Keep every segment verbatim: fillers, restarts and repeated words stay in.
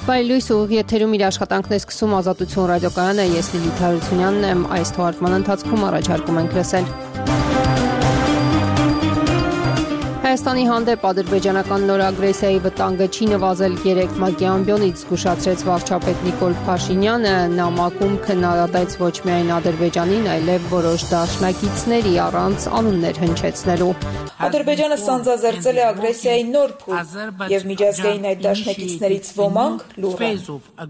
Բարի լույս ուղիղ եթերում իր աշխատանքն է սկսում Ազատություն ռադիոկայանը, ես Լիլիթ Հարությունյանն եմ, այս թողարկման ընթացքում առաջարկում ենք լսել։ Հայաստանի հանդեպ ադրբեջանական նոր ագրեսիայի վտանգը չի նվազել երեք ՄԱԿ-ի ամբիոնից, զգուշացրեց վարչապետ Նիկոլ Փաշինյանը, նա ՄԱԿ-ում քննադատեց ոչ միայն Ադրբեջանին, այլև որոշ դաշնակիցների առանց անուններ հնչեցնելու։ Ադրբեջանը սանձազերծել է ագրեսիայի նոր փուլ եւ միջազգային այդ դաշնակիցներից ոմանք լուռ են։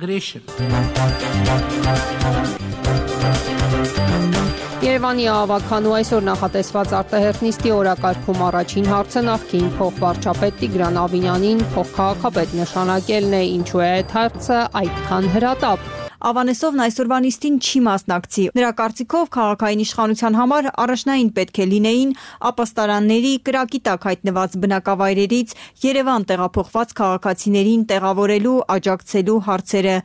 Երևանի ավականու այսօր նախատեսված արտահերթ նիստի օրակարգում առաջին հարցը նախկին փոխվարչապետ Տիգրան Ավինյանին փոխքաղաքապետ նշանակելն է, ինչու է այդ հարցը այդքան հրատապ։ Ավանեսովն այսօրվա նիստին չի մասնակցի։ Նրա կարծիքով քաղաքային իշխանության համար առաջնային պետք է լինեին ապաստարանների կրակի տակ հայտնված բնակավայրերից Երևան տեղափոխված քաղաքացիներին տեղավորելու, աջակցելու հարցերը։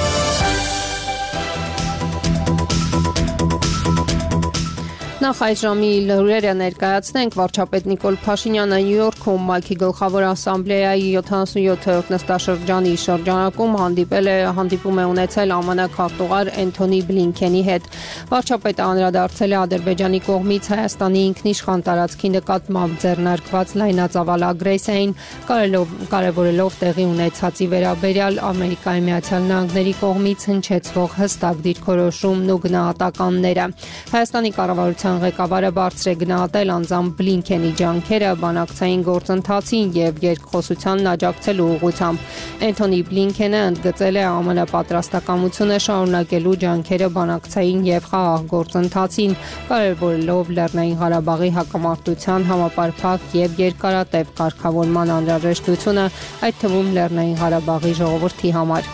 Նախ այս ժամի լուրերը ներկայացնենք։ Վարչապետ Նիկոլ Փաշինյանը Նյու Յորքում ՄԱԿ-ի գլխավոր ասամբլեայի յոթանասունյոթերորդ նստաշրջանի շրջանակում հանդիպել է հանդիպում է ունեցել ԱՄՆ քարտուղար Էնթոնի Բլինքենի հետ։ Վարչապետը անդրադարձել է Ադրբեջանի կողմից Հայաստանի ինքնիշխան տարածքի նկատմամբ ձեռնարկված լայնածավալ ագրեսիային, կարևորելով տեղի ունեցածի վերաբերյալ Ամերիկայի Միացյալ Նահանգների կողմից հնչեցվող հստակ դիրքորոշումն ու գնահատականները։ Հայաստանի կառավարության ղեկավարը բարձր է գնահատել անձամբ Բլինքենի ջանքերը բանակցային գործընթացին եւ երկխոսությանն աջակցելու ուղղությամբ։ Էնթոնի Բլինքենը ընդգծել է ԱՄՆ պատրաստակամությունը շարունակելու ջանքերը բանակցային եւ խաղաղ գործընթացին, կարևորելով Լեռնային Ղարաբաղի հակամարտության համապարփակ եւ երկարատև կարգավորման անհրաժեշտությունը, այդ թվում Լեռնային Ղարաբաղի ժողովրդի համար։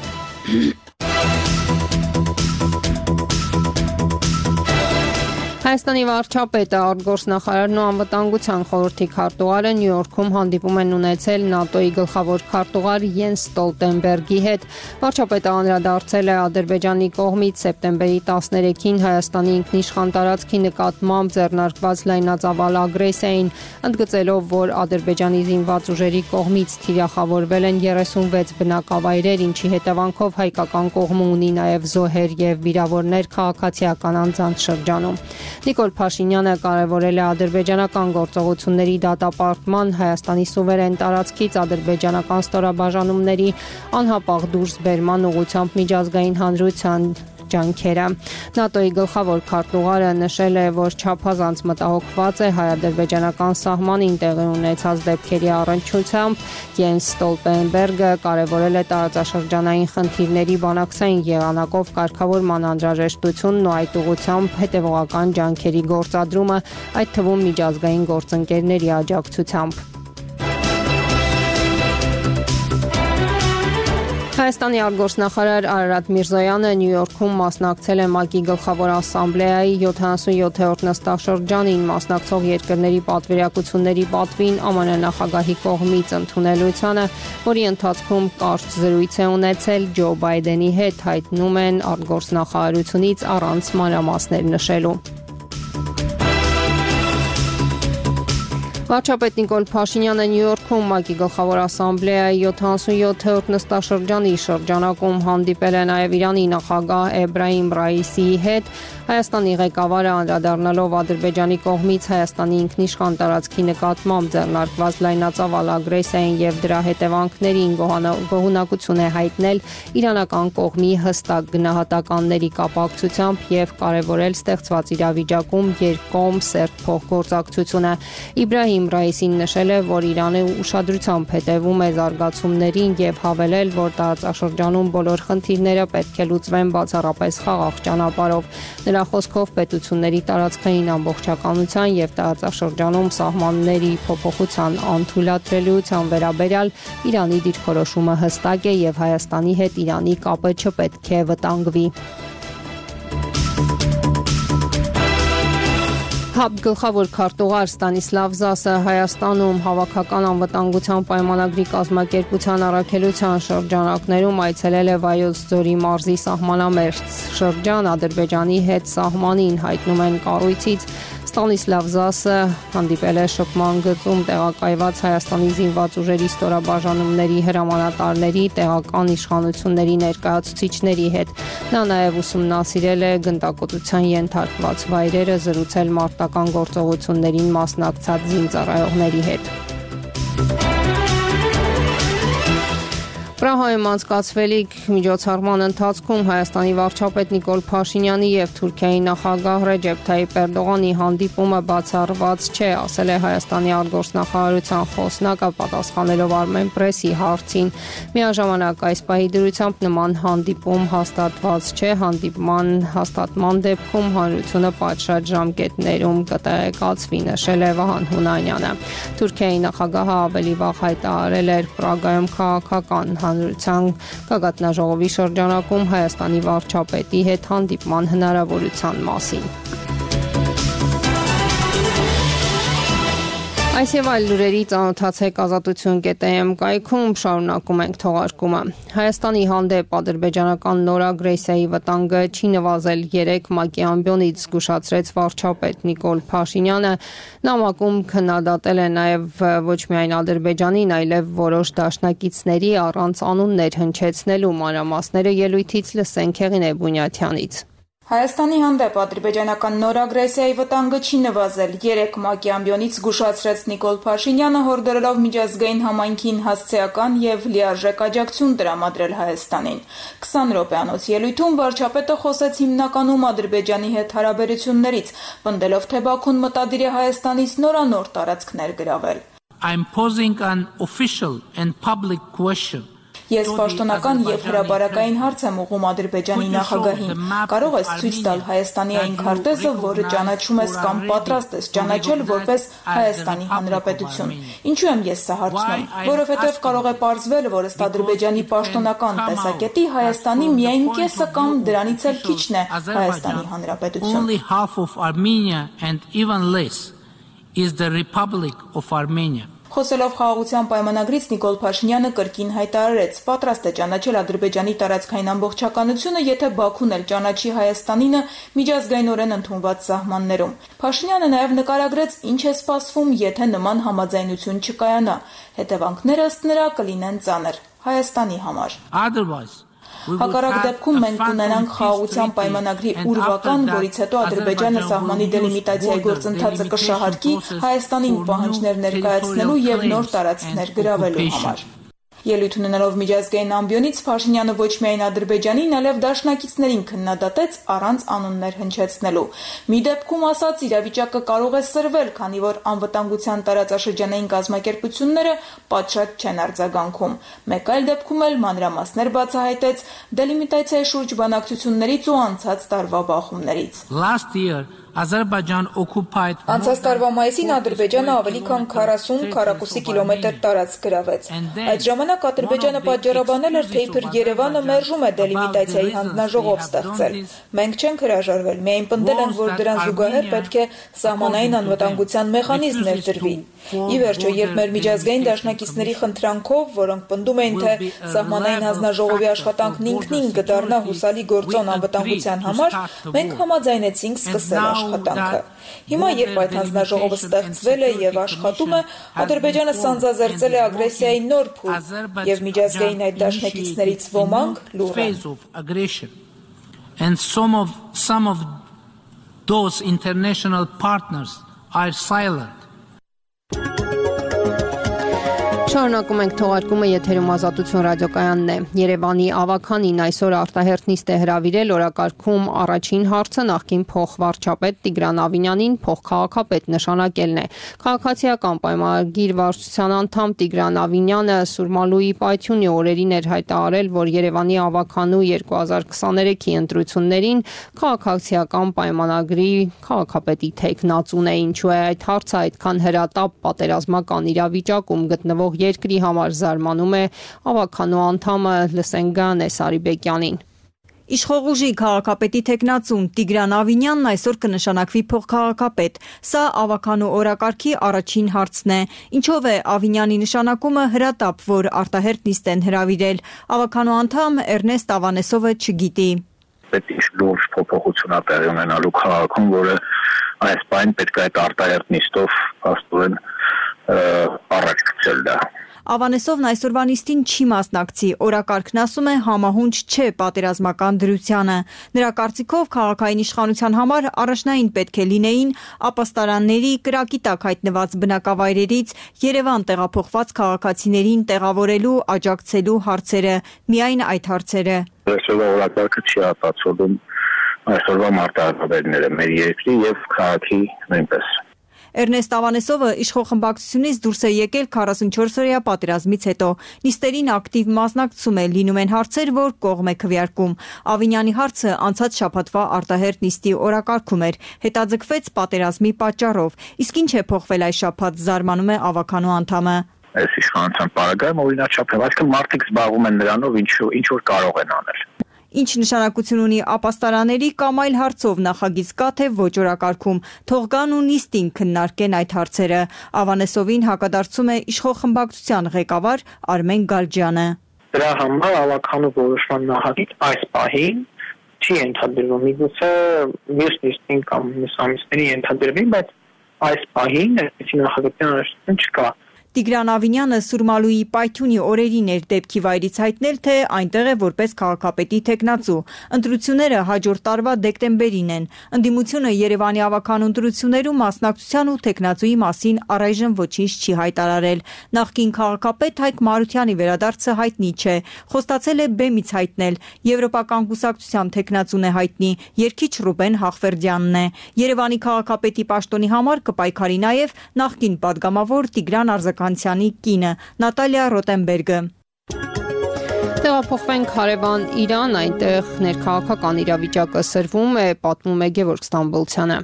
Հայաստանի վարչապետը, արտգործնախարարն ու անվտանգության խորհրդի քարտուղարը Նյու Յորքում հանդիպում են ունեցել ՆԱՏՕ-ի գլխավոր քարտուղար Յենս Ստոլտենբերգի հետ։ Վարչապետը անդրադարձել է Ադրբեջանի կողմից սեպտեմբերի տասներեքին Հայաստանի ինքնիշխան տարածքի նկատմամբ ձեռնարկված լայնածավալ ագրեսիային, ընդգծելով, որ Ադրբեջանի զինված ուժերի կողմից թիրախավորվել են երեսունվեց բնակավայրեր, ինչի հետևանքով հայկական կողմը ունի նաև զոհեր եւ վիրավորներ քաղաքացիական անձանց շրջանում։ Նիկոլ Փաշինյանը կարևորել է ադրբեջանական գործողությունների դատապարտման, Հայաստանի սուվերեն տարածքից ադրբեջանական ստորաբաժանումների անհապաղ դուրսբերման ուղղությամբ միջազգային հանրության ջանքերը։ ՆԱՏՕ-ի գլխավոր քարտուղարը նշել է, որ չափազանց մտահոգված է հայ-ադրբեջանական սահմանին տեղի ունեցած դեպքերի առնչությամբ։ Յենս Ստոլտենբերգը կարևորել է տարածաշրջանային խնդիրների բանակցային եղանակով կարգավորման անհրաժեշտությունն ու այդ ուղղությամբ հետևողական ջանքերի գործադրումը, այդ թվում միջազգային գործընկերների աջակցությամբ։ Հայաստանի արտգործնախարար Արարատ Միրզոյանը Նյու Յորքում մասնակցել է ՄԱԿ-ի գլխավոր ասամբլեայի յոթանասունյոթերորդ նստաշրջանին, մասնակցող երկրների պատվիրակությունների պատվին ԱՄՆ նախագահի կողմից ընդունելությանը, որի ընթացքում կարճ զրույց է ունեցել Ջո Բայդենի հետ, հայտնում են արտգործնախարարությունից առանց մանրամասներ նշելու։ Վարչապետ Նիկոլ Փաշինյանը Նյու Յորքում ՄԱԿ-ի գլխավոր ասամբլեայի յոթանասունյոթերորդ նստաշրջանի շրջանակում հանդիպել է նաև Իրանի նախագահ Էբրահիմ Ռայիսիի հետ։ Հայաստանի ղեկավարը անդրադառնալով Ադրբեջանի կողմից Հայաստանի ինքնիշխան տարածքի նկատմամբ ձեռնարկված լայնածավալ ագրեսիային եւ դրա հետևանքներին գոհունակություն է հայտնել իրանական կողմի հստակ գնահատականների կապակցությամբ եւ կարեւորել ստեղծված իրավիճակում երկկողմ սերտ փոխգործակցությունը։ Իբրահիմ Ռայիսին նշել է, որ Իրանը ուշադրությամբ հետևում է զարգացումներին եւ հավելել, որ տարածաշրջանում բոլոր խնդիրները պետք է լուծվեն բացառապես խաղաղ ճանապարհով։ Նրա խոսքով պետությունների տարածքային ամբողջականության եւ տարածաշրջանում սահմանների փոփոխության անթույլատրելիության վերաբերյալ Իրանի դիրքորոշումը հստակ է եւ Հայաստանի հետ Իրանի կապը չպետք է վտանգվի։ ՀԱԲ գլխավոր քարտուղար Ստանիսլավ Զասը Հայաստանում հավաքական անվտանգության պայմանագրի կազմակերպության առաքելության շրջանակներում այցելել է Վայոց ձորի մարզի սահմանամերձ շրջան Ադրբեջանի հետ սահմանին, հայտնում են կառույցից։ Ստանիսլավ Զասը հանդիպել է շփման գծում տեղակայված Հայաստանի զինված ուժերի ստորաբաժանումների հրամանատարների, տեղական իշխանությունների ներկայացուցիչների հետ։ Նա նաև ուսումնասիրել է գնդակոծության ենթարկված վայրերը, զրուցել մարտական գործողություններին մասնակցած զինծառայողների հետ։ Պրահայում անցկացվելիք միջոցառման ընթացքում Հայաստանի վարչապետ Նիկոլ Փաշինյանի եւ Թուրքիայի նախագահ Ռեջեփ Թայիպ Էրդողանի հանդիպումը բացառված չէ, ասել է Հայաստանի արտգործնախարարության խոսնակը, պատասխանելով Armenpress-ի հարցին։ Միաժամանակ այս պահի դրությամբ նման հանդիպում հաստատված չէ, հանդիպման հաստատման դեպքում հանրությունը պատշաճ ժամկետներում կտեղեկացվի, նշել է Վահան Հունանյանը։ Թուրքիայի նախագահը ավելի վաղ հայտարարել էր Պրագայում քաղաքական հանրության գագաթնաժողովի շրջանակում Հայաստանի վարչապետի հետ հանդիպման հնարավորության մասին։ Այս եւ այլ լուրերի ծանոթացեք ազատություն կետ է էմ կայքում, շարունակում ենք թողարկումը։ Հայաստանի հանդեպ ադրբեջանական նոր ագրեսիայի վտանգը չի նվազել, երեք ՄԱԿ-ի ամբիոնից զգուշացրեց վարչապետ Նիկոլ Փաշինյանը։ Նամակում քննադատել է նաև ոչ միայն Ադրբեջանին, այլև որոշ դաշնակիցների առանց անուններ հնչեցնելու մանրամասները ելույթից լսենք Հեղինե Բունյաթյանից։ Հայաստանի հանդեպ ադրբեջանական նոր ագրեսիայի վտանգը չի նվազել, երեք ՄԱԿ-ի ամբիոնից զգուշացրեց Նիկոլ Փաշինյանը, հորդորելով միջազգային համայնքին հասցեական եւ լիարժեք աջակցություն տրամադրել Հայաստանին։ քսան րոպեանոց ելույթում վարչապետը խոսեց հիմնականում Ադրբեջանի հետ հարաբերություններից, պնդելով, թե Բաքուն մտադիր է Հայաստանից նորանոր տարածքներ գրավել։ I'm posing an official and public question. Ես պաշտոնական եւ հրապարակային հարց եմ ուղղում Ադրբեջանի նախագահին։ Կարող ես ցույց տալ Հայաստանի այն քարտեզը, որը ճանաչում ես կամ պատրաստ ես ճանաչել որպես Հայաստանի Հանրապետություն։ Ինչու եմ ես սա հարցնում, որովհետեւ կարող է պարզվել, որ ըստ Ադրբեջանի պաշտոնական տեսակետի Հայաստանի միայն կեսը կամ դրանից էլ քիչն է Հայաստանի Հանրապետություն։ Only half of Armenia and even less is the Republic of Armenia. Խոսելով խաղաղության պայմանագրից Նիկոլ Փաշինյանը կրկին հայտարարեց, պատրաստ է ճանաչել Ադրբեջանի տարածքային ամբողջականությունը, եթե Բաքուն էլ ճանաչի Հայաստանինը միջազգայինորեն ընդունված սահմաններում։ Փաշինյանը նաև նկարագրեց, ինչ է սպասվում, եթե նման համաձայնություն չկայանա։ Հետևանքները ըստ նրա կլինեն ծանր Հայաստանի համար։ Հակառակ դեպքում մենք կունենանք խաղաղության պայմանագրի ուրվական, որից հետո Ադրբեջանը սահմանի դելիմիտացիայի գործընթացը կշահարկի Հայաստանին պահանջներ ներկայացնելու եւ նոր տարածքներ գրավելու համար։ Ելույթ ունենալով միջազգային ամբիոնից Փաշինյանը ոչ միայն Ադրբեջանին, այլև դաշնակիցներին քննադատեց առանց անուններ հնչեցնելու։ Մի դեպքում ասաց, իրավիճակը կարող է սրվել, քանի որ անվտանգության տարածաշրջանային կազմակերպությունները պատշաճ չեն արձագանքում։ Մեկ այլ դեպքում էլ մանրամասներ բացահայտեց դելիմիտացիայի շուրջ բանակցություններից ու անցած տարվա բախումներից։ Last year Azerbaijan occupied Անցած տարվա մայիսին Ադրբեջանը ավելի քան քառասուն քառակուսի կիլոմետր տարածք գրավեց։ Այդ ժամանակ Ադրբեջանը պատճառաբանել էր, թե իբր Երևանը մերժում է դելիմիտացիայի հանձնաժողով ստեղծել։ Մենք չենք հրաժարվել, միայն պնդել ենք, որ դրան զուգահեռ պետք է սահմանային անվտանգության մեխանիզմ ներդրվի։ Ի վերջո, երբ մեր միջազգային դաշնակիցների խնդրանքով, որոնք պնդում էին, թե սահմանային հանձնաժողովի աշխատանքն ինքնին կդառնա հուսալի գործոն անվտանգության համար, մենք համաձայնեցինք սկսել աշխատանքը։ Հիմա, երբ այդ հանձնաժողովը ստեղծվել է եւ աշխատում է, Ադրբեջանը սանձազերծել է ագրեսիայի նոր փուլ եւ միջազգային այդ դաշնակիցներից ոմանք լուռ են։ And some of some of those international partners are silent. Շարունակում ենք թողարկումը, եթերում Ազատություն ռադիոկայանն է։ Երևանի ավականին այսօր արտահերթ նիստ է հրավիրել, օրակարգում առաջին հարցը նախկին փոխվարչապետ Տիգրան Ավինյանին փոխքաղաքապետ նշանակելն է։ Քաղաքացիական պայմանագիր վարչության անդամ Տիգրան Ավինյանը Սուրմալուի պայթյունի օրերին էր հայտարարել, որ Երևանի ավականու երկու հազար քսաներեքի ընտրություններին քաղաքացիական պայմանագրի քաղաքապետի թեկնածուն է։ Ինչու է այդ հարցը այդքան հրատապ պատերազմական իրավիճակում գտնվող երկրի համար զարմանում է ավականու անդամը, լսենք Գանե Սարիբեկյանին։ Իշխող ուժի քաղաքապետի թեկնածուն Տիգրան Ավինյանն այսօր կնշանակվի փոխքաղաքապետ։ Սա ավականու օրակարգի առաջին հարցն է։ Ինչով է Ավինյանի նշանակումը հրատապ, որ արտահերտ նիստ են հրավիրել։ Ավականու անդամ Էրնեստ Ավանեսովը չգիտի։ Պետք է լուրջ փոփոխություն տեղի ունենալու քաղաքում, որը այս բան պետք է այդ արտահերտ նիստով աստորեն առաջ գցել դա։ Ավանեսովն այսօրվա նիստին չի մասնակցի, օրակարգն ասում է համահունչ չէ պատերազմական դրությանը։ Նրա կարծիքով քաղաքային իշխանության համար առաջնային պետք է լինեին ապաստարանների կրակի տակ հայտնված բնակավայրերից Երևան տեղափոխված քաղաքացիներին տեղավորելու, աջակցելու հարցերը, միայն այդ հարցերը։ Այսօրվա օրակարգը չի ապացուցում այսօրվա մարտահրավերները մեր երկրի եւ քաղաքի նույնպես։ Էրնեստ Ավանեսովը իշխող խմբակցությունից դուրս է եկել քառասունչորս-օրյա պատերազմից հետո։ Նիստերին ակտիվ մասնակցում է, լինում են հարցեր, որ կողմ է քվեարկում։ Ավինյանի հարցը անցած շաբաթվա արտահերտ նիստի օրակարգում էր, հետաձգվեց պատերազմի պատճառով։ Իսկ ինչ է փոխվել այս շաբաթ, զարմանում է ավականու անդամը։ Այս իշխանության պարագայում օրինաչափ է, այսինքն մարդիկ զբաղվում են նրանով, ինչ ինչ որ կարող են անել։ Ինչ նշանակություն ունի ապաստարաների կամ այլ հարցով նախագիծ կա թե ոչ օրակարգում, թող գան ու նիստին քննարկեն այդ հարցերը։ Ավանեսովին հակադարձում է իշխող խմբակցության ղեկավար Արմեն Գալջյանը։ Դրա համար ավականու որոշման նախագիծ այս պահին չի ենթադրվում, միգուցե մյուս նիստին կամ մյուս ամիսների ենթադրվի, բայց այս պահին այսպիսի նախագծի անհրաժեշտություն չկա։ Տիգրան Ավինյանը Սուրմալուի Պայթյունի օրերին էր դեպքի վայրից հայտնել, թե այնտեղ է որպես քաղաքապետի թեկնածու։ Ընտրությունները հաջորդ տարվա դեկտեմբերին են։ Ընդդիմությունը Երևանի ավականու ընտրություններում մասնակցության ու թեկնածուի մասին առայժմ ոչինչ չի հայտարարել։ Նախկին քաղաքապետ Հայկ Մարությանի վերադարձը հայտնի չէ։ Խոստացել է բեմից հայտնել։ Եվրոպական կուսակցության թեկնածուն է հայտնի, երգիչ Ռուբեն Հախվերդյանն է։ Երևանի քաղաքապետի պաշտոնի համար կպայքարի նաև նախկին падգամավոր Տիգրան Արզականցյանի կինը Նատալիա Ռոտենբերգը։ Տեղափոխվենք հարևան Իրան, այնտեղ ներքաղաքական իրավիճակը սրվում է, պատմում է Գևորգ Ստամբոլցյանը։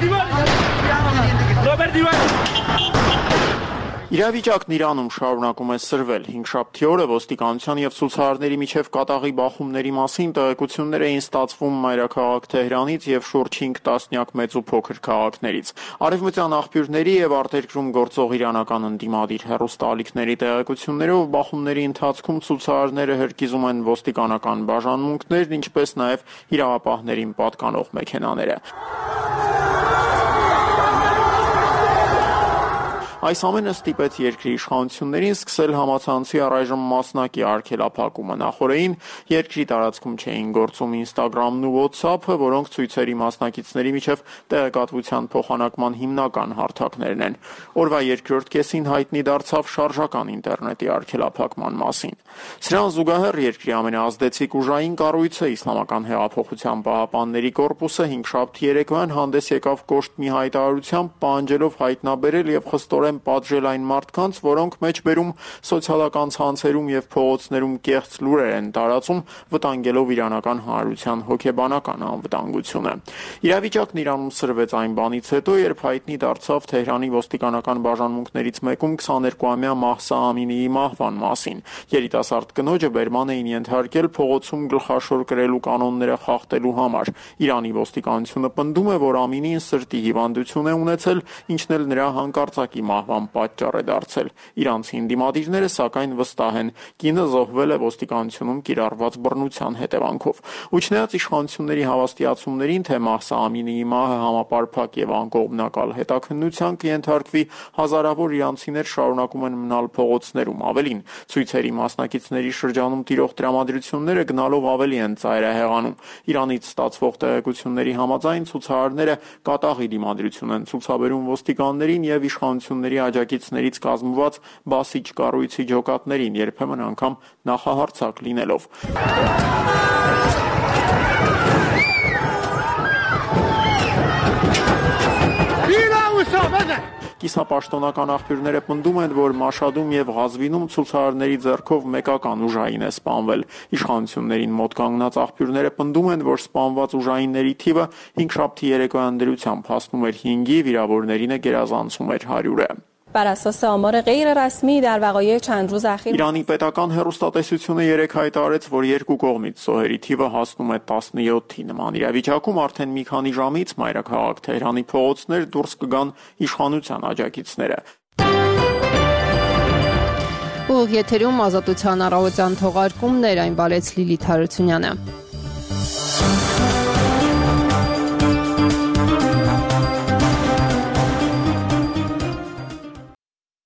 Իրավիճակն Իրանում շարունակում է սրվել։ Հինգշաբթի օրը ոստիկանության եւ ցուցարարների միջև կատաղի բախումների մասին տեղեկություններ էին ստացվում մայրաքաղաք Թեհրանից եւ շուրջ հինգ տասնյակ մեծ ու փոքր քաղաքներից։ Արևմտյան աղբյուրների եւ արտերկրում գործող իրանական ընդդիմադիր հեռուստաալիքների տեղեկություններով բախումների ընթացքում ցուցարարները հրկիզում են ոստիկանական բաժանմունքներն, ինչպես նաեւ իրավապահներին պատկանող մեքենաները։ Այս ամենը ստիպեց երկրի իշխանություններին սկսել համացանցի առայժմ մասնակի արգելափակումը։ Նախորդին երկրի տարածքում չէին գործում Instagram-ն ու WhatsApp-ը, որոնք ցույցերի մասնակիցների միջև տեղեկատվության փոխանակման հիմնական հարթակներն են։ Օրվա երկրորդ կեսին հայտնի դարձավ շարժական ինտերնետի արգելափակման մասին։ Սրան զուգահեռ երկրի ամենաազդեցիկ ուժային կառույցը Իսլամական հեղափոխության պահապանների կորպուսը հինգշաբթի երեկոյան հանդես եկավ կոշտ մի հայտարարությամբ, պահանջելով հայտնաբերել եւ խստորեն պատժել այն մարդկանց, որոնք մեջբերում սոցիալական ցանցերում եւ փողոցներում կեղծ լուրեր են տարածում, վտանգելով իրանական հանրության հոգեբանական անվտանգությունը։ Իրավիճակն Իրանում սրվեց այն բանից հետո, երբ հայտնի դարձավ Թեհրանի ոստիկանական բաժանմունքներից մեկում քսաներկուամյա Մահսա Ամինիի մահվան մասին։ Երիտասարդ կնոջը բերման էին ենթարկել փողոցում գլխաշոր կրելու կանոնները խախտելու համար։ Իրանի ոստիկանությունը պնդում է, որ Ամինին սրտի հիվանդություն է ունեցել, ինչն էլ նրա հանկարծակի մահվան պատճառ է դարձել։ Իրանցի ընդդիմադիրները սակայն վստահ են, կինը զոհվել է ոստիկանությունում կիրառված բռնության հետևանքով։ Ու չնայած իշխանությունների հավաստիացումներին, թե Մահսա Ամինիի մահը համապարփակ եւ անկողմնակալ հետաքննության կենթարկվի, հազարավոր իրանցիներ շարունակում են մնալ փողոցներում։ Ավելին, ցույցերի մասնակիցների շրջանում տիրող տրամադրությունները գնալով ավելի են ծայրահեղանում։ Իրանից ստացվող տեղեկությունների համաձայն ցուցարարները կատաղի դիմադրություն են ցուցաբերում ոստիկաններին եւ իշխանությունների աջակիցներից կազմված բասիչ կառույցի ջոկատներին, երբեմն անգամ նախահարձակ լինելով։ Կիսապաշտոնական աղբյուրները պնդում են, որ Մաշհադում եւ Ղազվինում ցուցարարների ձեռքով մեկական ուժային է սպանվել։ Իշխանություններին մոտ կանգնած աղբյուրները պնդում են, որ սպանված ուժայինների թիվը հինգշաբթի երեկոյան դրությամբ հասնում էր հինգի, վիրավորներինը գերազանցում էր հարյուրը։ بر اساس آمار غیر رسمی در وقایع چند روز اخیر Իրանի պետական հեռուստատեսությունը երեկ հայտարարեց, որ երկու կողմից զոհերի թիվը հասնում է տասնյոթի։ Նման իրավիճակում արդեն մի քանի ժամից մայրաքաղաք Թեհրանի փողոցներ դուրս կգան իշխանության աջակիցները։ Ուղիղ եթերում Ազատության առավոտյան թողարկումներ, այն բալեց Լիլիթ Հարությունյանը։